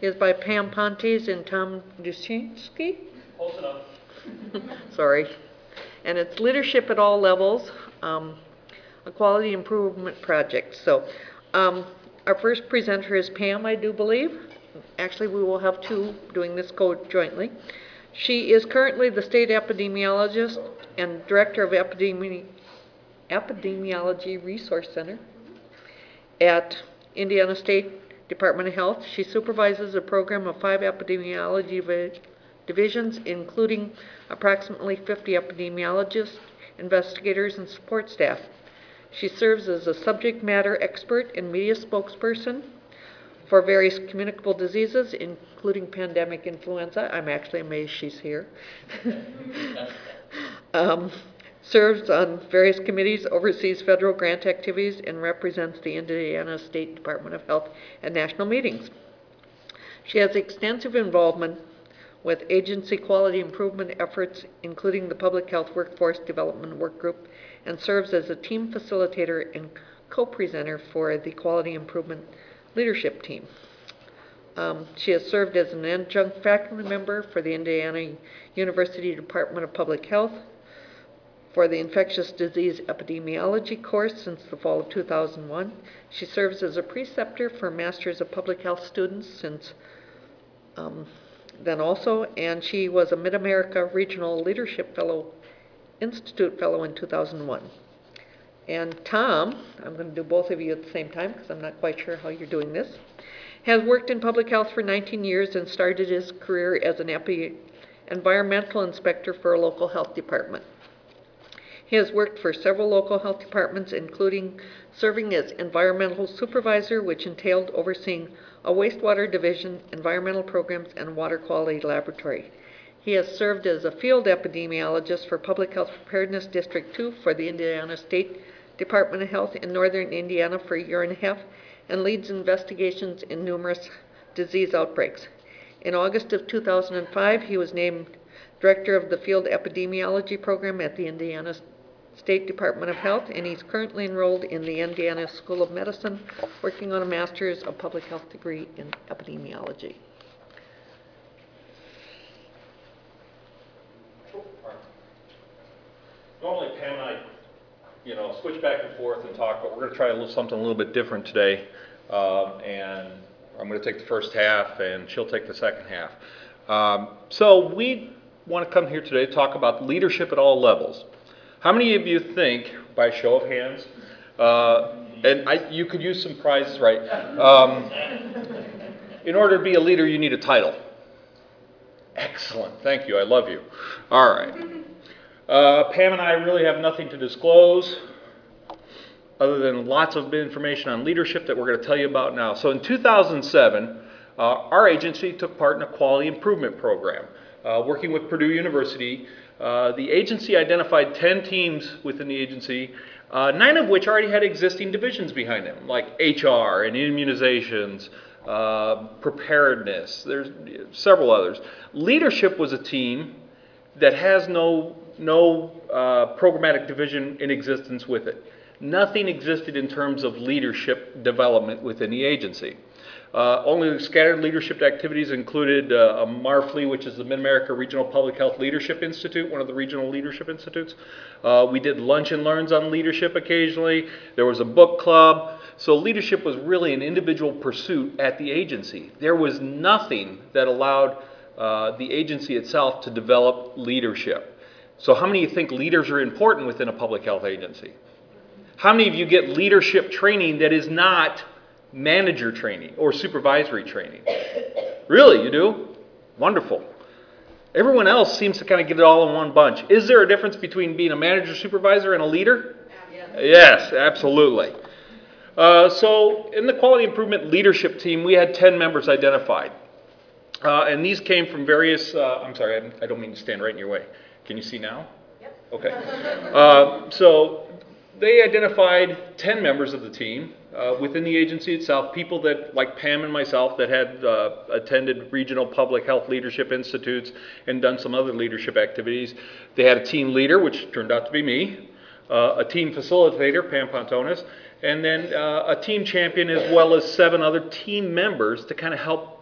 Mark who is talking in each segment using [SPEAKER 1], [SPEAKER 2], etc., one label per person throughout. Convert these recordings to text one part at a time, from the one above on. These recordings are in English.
[SPEAKER 1] is by Pam Pontes and Tom Dusinski.
[SPEAKER 2] Close enough.
[SPEAKER 1] Sorry. And it's Leadership at All Levels, a quality improvement project. So our first presenter is Pam, I do believe. Actually, we will have two doing this jointly. She is currently the state epidemiologist and director of Epidemiology Resource Center at Indiana State Department of Health. She supervises a program of 5 epidemiology divisions, including approximately 50 epidemiologists, investigators, and support staff. She serves as a subject matter expert and media spokesperson for various communicable diseases, including pandemic influenza. I'm actually amazed she's here. Serves on various committees, oversees federal grant activities, and represents the Indiana State Department of Health at national meetings. She has extensive involvement with agency quality improvement efforts, including the Public Health Workforce Development Work Group, and serves as a team facilitator and co-presenter for the Quality Improvement Leadership Team. She has served as an adjunct faculty member for the Indiana University Department of Public Health for the Infectious Disease Epidemiology course since the fall of 2001. She serves as a preceptor for Masters of Public Health students since then also, and she was a Mid-America Regional Leadership Fellow, Institute Fellow in 2001. And Tom, I'm going to do both of you at the same time because I'm not quite sure how you're doing this, has worked in public health for 19 years and started his career as an environmental inspector for a local health department. He has worked for several local health departments, including serving as environmental supervisor, which entailed overseeing a wastewater division, environmental programs, and water quality laboratory. He has served as a field epidemiologist for Public Health Preparedness District 2 for the Indiana State Department of Health in northern Indiana for a year and a half, and leads investigations in numerous disease outbreaks. In August of 2005, he was named director of the field epidemiology program at the Indiana State Department of Health, and he's currently enrolled in the Indiana School of Medicine, working on a Master's of Public Health degree in epidemiology.
[SPEAKER 2] Normally Pam and I, switch back and forth and talk, but we're going to try something a little bit different today. And I'm going to take the first half, and she'll take the second half. So we want to come here today to talk about leadership at all levels. How many of you think, by show of hands, and you could use some prizes, right? In order to be a leader, you need a title. Excellent. Thank you. I love you. All right. Pam and I really have nothing to disclose other than lots of information on leadership that we're going to tell you about now. So in 2007, our agency took part in a quality improvement program. Working with Purdue University, the agency identified 10 teams within the agency, 9 of which already had existing divisions behind them, like HR and immunizations, preparedness. There's several others. Leadership was a team that has no programmatic division in existence with it. Nothing existed in terms of leadership development within the agency. Only scattered leadership activities included MARFLE, which is the Mid-America Regional Public Health Leadership Institute, one of the regional leadership institutes. We did lunch and learns on leadership occasionally. There was a book club. So leadership was really an individual pursuit at the agency. There was nothing that allowed the agency itself to develop leadership. So how many of you think leaders are important within a public health agency? How many of you get leadership training that is not manager training or supervisory training? Really, you do? Wonderful. Everyone else seems to kind of get it all in one bunch. Is there a difference between being a manager, supervisor, and a leader? Yes, absolutely. So in the quality improvement leadership team, we had 10 members identified. And these came from various, I'm sorry, I don't mean to stand right in your way. Can you see now? Yep. Okay. So they identified 10 members of the team within the agency itself, people that, like Pam and myself, that had attended regional public health leadership institutes and done some other leadership activities. They had a team leader, which turned out to be me, a team facilitator, Pam Pontonis, and then a team champion, as well as 7 other team members to kind of help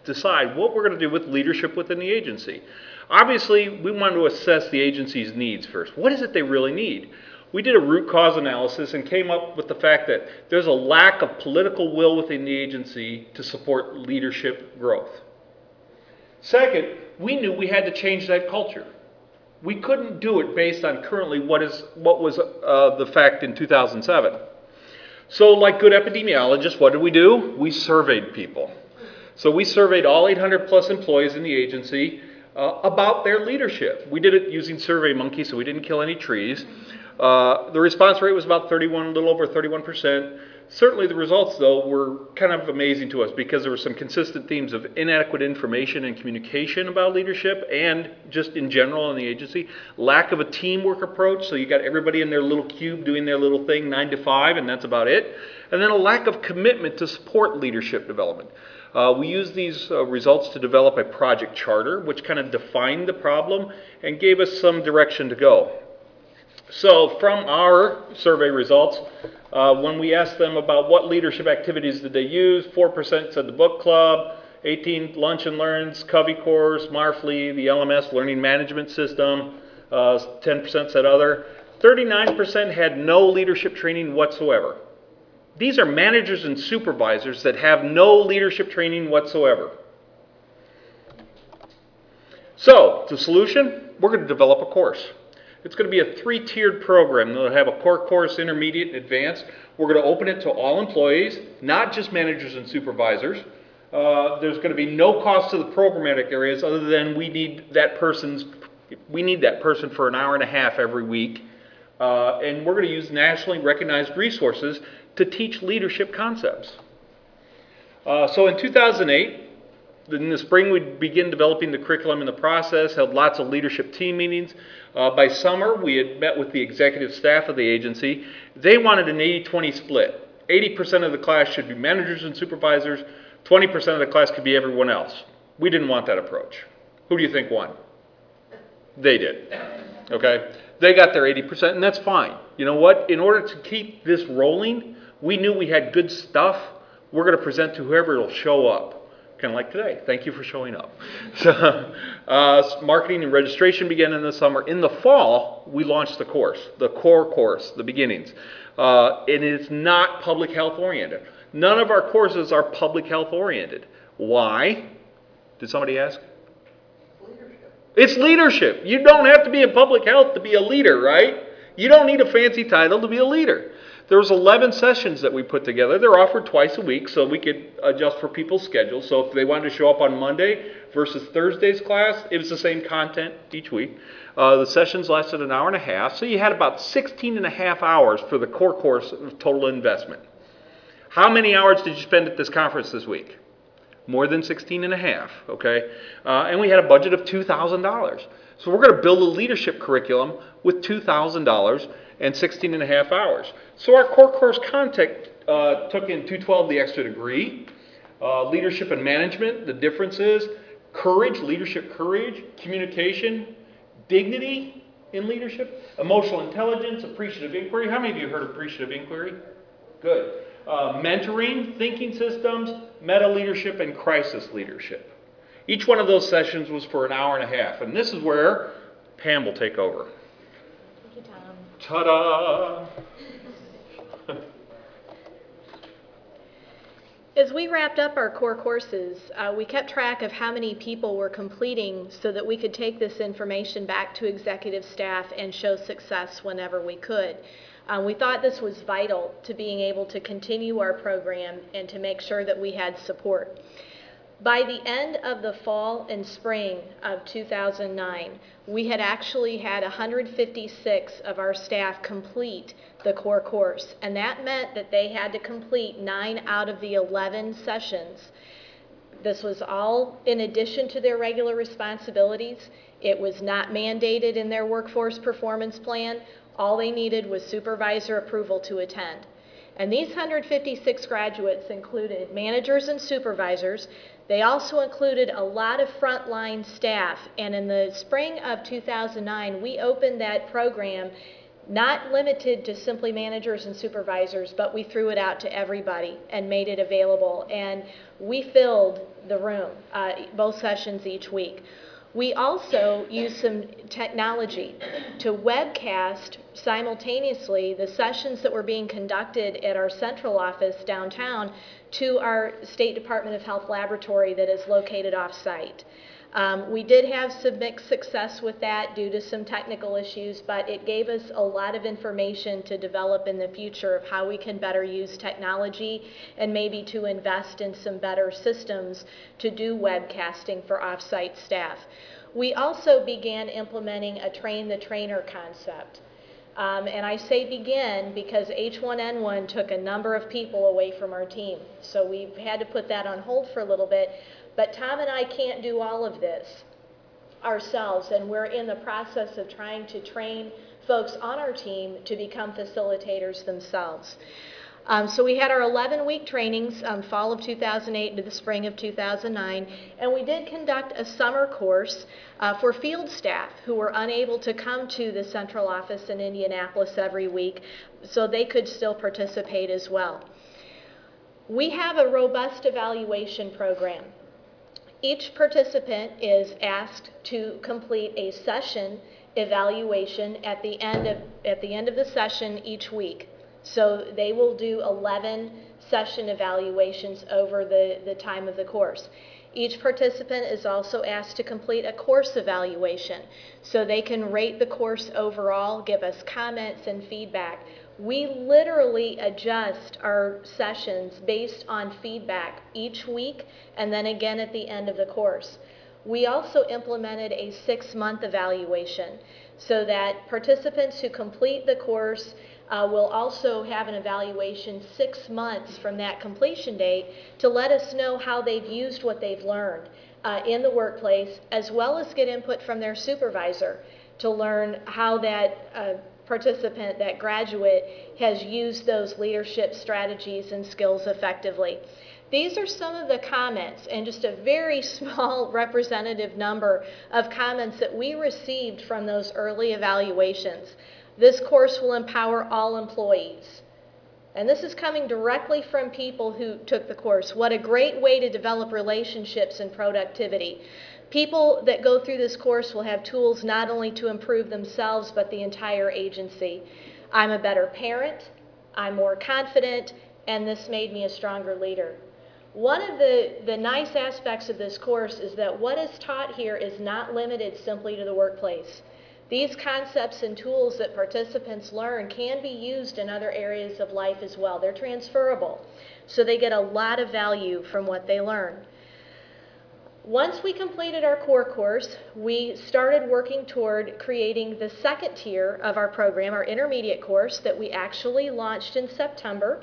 [SPEAKER 2] decide what we're going to do with leadership within the agency. Obviously, we wanted to assess the agency's needs first. What is it they really need? We did a root cause analysis and came up with the fact that there's a lack of political will within the agency to support leadership growth. Second, we knew we had to change that culture. We couldn't do it based on currently what was the fact in 2007. So like good epidemiologists, what did we do? We surveyed people. So we surveyed all 800 plus employees in the agency about their leadership. We did it using SurveyMonkey, so we didn't kill any trees. The response rate was about 31, a little over 31%. Certainly the results, though, were kind of amazing to us because there were some consistent themes of inadequate information and communication about leadership and just in general in the agency. Lack of a teamwork approach, so you got everybody in their little cube doing their little thing 9 to 5, and that's about it. And then a lack of commitment to support leadership development. We used these results to develop a project charter, which kind of defined the problem and gave us some direction to go. So from our survey results, when we asked them about what leadership activities did they use, 4% said the book club, 18 lunch and learns, Covey course, Marflee, the LMS learning management system, 10% said other, 39% had no leadership training whatsoever. These are managers and supervisors that have no leadership training whatsoever. So, the solution? We're going to develop a course. It's going to be a 3-tiered program. They'll have a core course, intermediate, and advanced. We're going to open it to all employees, not just managers and supervisors. There's going to be no cost to the programmatic areas other than we need that person for an hour and a half every week. And we're going to use nationally recognized resources to teach leadership concepts. So in 2008, in the spring, we began developing the curriculum and the process, held lots of leadership team meetings. By summer, we had met with the executive staff of the agency. They wanted an 80-20 split. 80% of the class should be managers and supervisors. 20% of the class could be everyone else. We didn't want that approach. Who do you think won? They did. Okay? They got their 80%, and that's fine. You know what? In order to keep this rolling, we knew we had good stuff. We're going to present to whoever will show up. Kind of like today. Thank you for showing up. So, marketing and registration began in the summer. In the fall, we launched the course, the core course, the beginnings. It is not public health oriented. None of our courses are public health oriented. Why? Did somebody ask? It's leadership. You don't have to be in public health to be a leader, right? You don't need a fancy title to be a leader. There was 11 sessions that we put together. They're offered twice a week, so we could adjust for people's schedules. So if they wanted to show up on Monday versus Thursday's class, it was the same content each week. The sessions lasted an hour and a half, so you had about 16 and a half hours for the core course of total investment. How many hours did you spend at this conference this week? More than 16 and a half, okay? And we had a budget of $2,000. So we're going to build a leadership curriculum with $2,000 and 16 and a half hours. So our core course content took in 212, the extra degree, leadership and management, the difference is courage, leadership courage, communication, dignity in leadership, emotional intelligence, appreciative inquiry. How many of you heard of appreciative inquiry? Good. Mentoring, thinking systems, meta leadership, and crisis leadership. Each one of those sessions was for an hour and a half, and this is where Pam will take over.
[SPEAKER 3] Thank you, Tom.
[SPEAKER 2] Ta-da!
[SPEAKER 3] As we wrapped up our core courses, we kept track of how many people were completing so that we could take this information back to executive staff and show success whenever we could. We thought this was vital to being able to continue our program and to make sure that we had support. By the end of the fall and spring of 2009, we had actually had 156 of our staff complete the core course, and that meant that they had to complete 9 out of the 11 sessions. This was all in addition to their regular responsibilities. It was not mandated in their workforce performance plan. All they needed was supervisor approval to attend. And these 156 graduates included managers and supervisors. They also included a lot of frontline staff. And in the spring of 2009, we opened that program not limited to simply managers and supervisors, but we threw it out to everybody and made it available. And we filled the room, both sessions each week. We also used some technology to webcast simultaneously the sessions that were being conducted at our central office downtown to our State Department of Health laboratory that is located off-site. We did have some mixed success with that due to some technical issues, but it gave us a lot of information to develop in the future of how we can better use technology and maybe to invest in some better systems to do webcasting for off-site staff. We also began implementing a train the trainer concept. And I say begin because H1N1 took a number of people away from our team. So we've had to put that on hold for a little bit. But Tom and I can't do all of this ourselves, and we're in the process of trying to train folks on our team to become facilitators themselves. So we had our 11-week trainings fall of 2008 into the spring of 2009, and we did conduct a summer course for field staff who were unable to come to the central office in Indianapolis every week, so they could still participate as well. We have a robust evaluation program. Each participant is asked to complete a session evaluation at the end of the session each week. So they will do 11 session evaluations over the time of the course. Each participant is also asked to complete a course evaluation so they can rate the course overall, give us comments and feedback. We literally adjust our sessions based on feedback each week and then again at the end of the course. We also implemented a 6-month evaluation so that participants who complete the course will also have an evaluation 6 months from that completion date to let us know how they've used what they've learned in the workplace, as well as get input from their supervisor to learn how that participant, that graduate, has used those leadership strategies and skills effectively. These are some of the comments, and just a very small representative number of comments that we received from those early evaluations. This course will empower all employees. And this is coming directly from people who took the course. What a great way to develop relationships and productivity. People that go through this course will have tools not only to improve themselves, but the entire agency. I'm a better parent, I'm more confident, and this made me a stronger leader. One of the nice aspects of this course is that what is taught here is not limited simply to the workplace. These concepts and tools that participants learn can be used in other areas of life as well. They're transferable, so they get a lot of value from what they learn. Once we completed our core course, we started working toward creating the second tier of our program, our intermediate course, that we actually launched in September.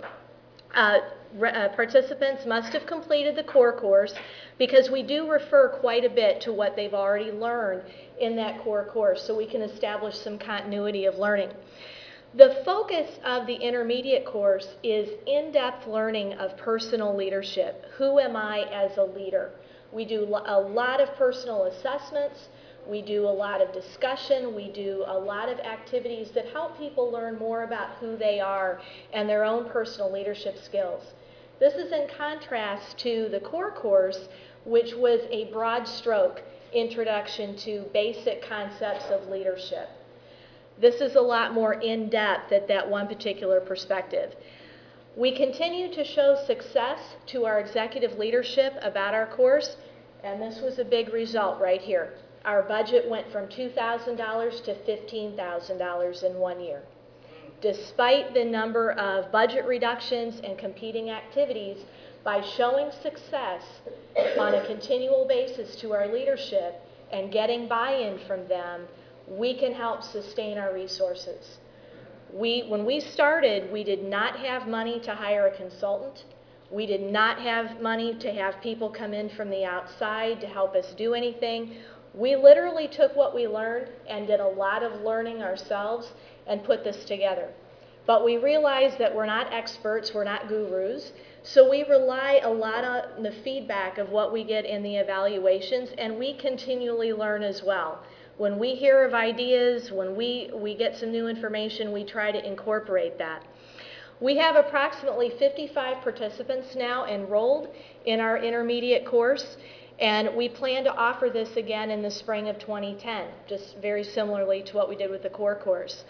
[SPEAKER 3] Participants must have completed the core course because we do refer quite a bit to what they've already learned in that core course, so we can establish some continuity of learning. The focus of the intermediate course is in-depth learning of personal leadership. Who am I as a leader? We do a lot of personal assessments, we do a lot of discussion, we do a lot of activities that help people learn more about who they are and their own personal leadership skills. This is in contrast to the core course, which was a broad stroke introduction to basic concepts of leadership. This is a lot more in-depth at that one particular perspective. We continue to show success to our executive leadership about our course, and this was a big result right here. Our budget went from $2,000 to $15,000 in 1 year. Despite the number of budget reductions and competing activities, by showing success on a continual basis to our leadership and getting buy-in from them, we can help sustain our resources. When we started, we did not have money to hire a consultant. We did not have money to have people come in from the outside to help us do anything. We literally took what we learned and did a lot of learning ourselves and put this together. But we realized that we're not experts, we're not gurus, so we rely a lot on the feedback of what we get in the evaluations, and we continually learn as well. When we hear of ideas, when we get some new information, we try to incorporate that. We have approximately 55 participants now enrolled in our intermediate course, and we plan to offer this again in the spring of 2010, just very similarly to what we did with the core course.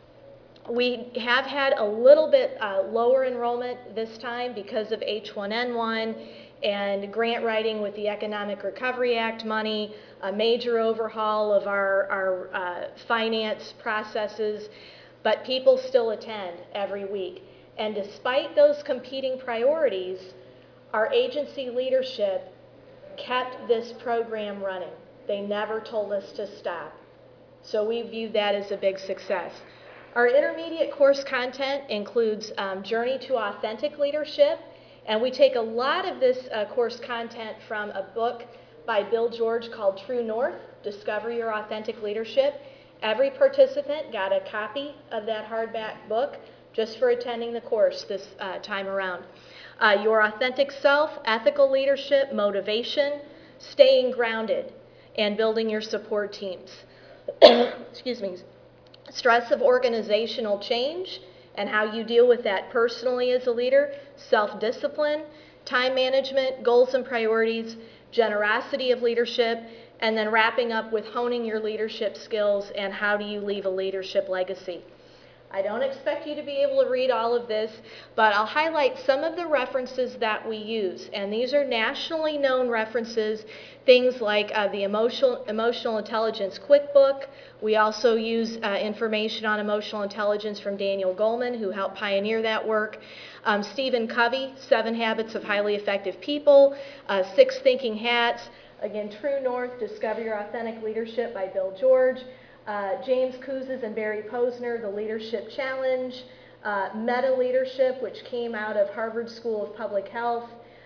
[SPEAKER 3] We have had a little bit lower enrollment this time because of H1N1 and grant writing with the Economic Recovery Act money, a major overhaul of our finance processes, but people still attend every week. And despite those competing priorities, our agency leadership kept this program running. They never told us to stop. So we view that as a big success. Our intermediate course content includes Journey to Authentic Leadership, and we take a lot of this course content from a book by Bill George called True North, Discover Your Authentic Leadership. Every participant got a copy of that hardback book just for attending the course this time around. Your Authentic Self, Ethical Leadership, Motivation, Staying Grounded, and Building Your Support Teams. Excuse me. Stress of organizational change and how you deal with that personally as a leader, self-discipline, time management, goals and priorities, generosity of leadership, and then wrapping up with honing your leadership skills and how do you leave a leadership legacy. I don't expect you to be able to read all of this, but I'll highlight some of the references that we use. And these are nationally known references, things like the Emotional Intelligence Quick Book. We also use information on emotional intelligence from Daniel Goleman, who helped pioneer that work. Stephen Covey, 7 Habits of Highly Effective People, 6 Thinking Hats. Again, True North, Discover Your Authentic Leadership by Bill George. James Kouzes and Barry Posner, The Leadership Challenge, Meta Leadership, which came out of Harvard School of Public Health,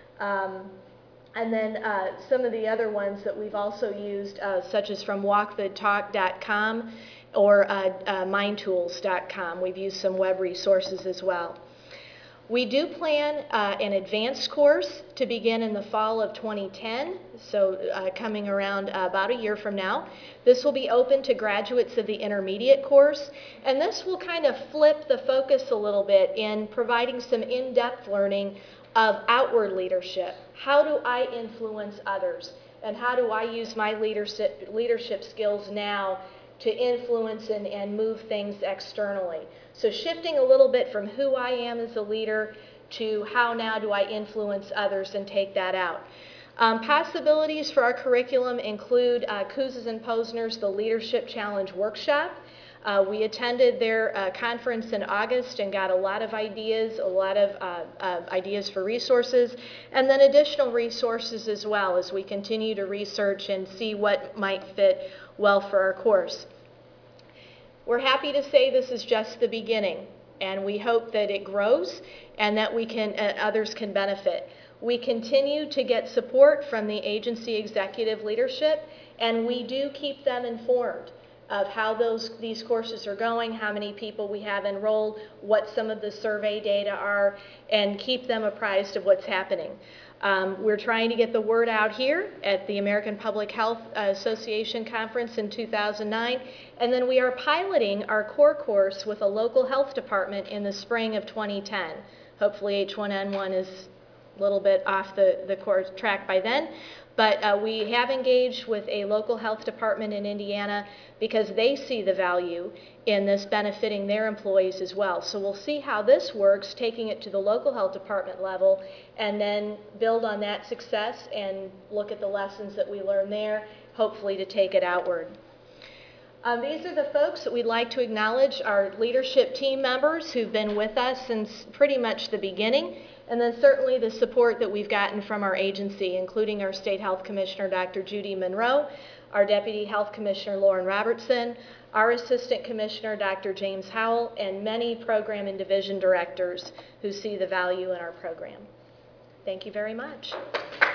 [SPEAKER 3] and then some of the other ones that we've also used, such as from walkthetalk.com or mindtools.com. We've used some web resources as well. We do plan an advanced course to begin in the fall of 2010, so coming around about a year from now. This will be open to graduates of the intermediate course, and this will kind of flip the focus a little bit in providing some in-depth learning of outward leadership. How do I influence others, and how do I use my leadership skills now to influence and move things externally? So shifting a little bit from who I am as a leader to how now do I influence others and take that out. Possibilities for our curriculum include Kouzes and Posner's The Leadership Challenge Workshop. We attended their conference in August and got a lot of ideas, ideas for resources, and then additional resources as well as we continue to research and see what might fit well for our course. We're happy to say this is just the beginning, and we hope that it grows and that others can benefit. We continue to get support from the agency executive leadership, and we do keep them informed of how these courses are going, how many people we have enrolled, what some of the survey data are, and keep them apprised of what's happening. We're trying to get the word out here at the American Public Health Association conference in 2009, and then we are piloting our core course with a local health department in the spring of 2010. Hopefully H1N1 is a little bit off the course track by then, but we have engaged with a local health department in Indiana because they see the value in this benefiting their employees as well. So we'll see how this works, taking it to the local health department level, and then build on that success and look at the lessons that we learn there, hopefully to take it outward. These are the folks that we'd like to acknowledge, our leadership team members who've been with us since pretty much the beginning, and then certainly the support that we've gotten from our agency, including our State Health Commissioner, Dr. Judy Monroe, our Deputy Health Commissioner, Lauren Robertson, our Assistant Commissioner, Dr. James Howell, and many program and division directors who see the value in our program. Thank you very much.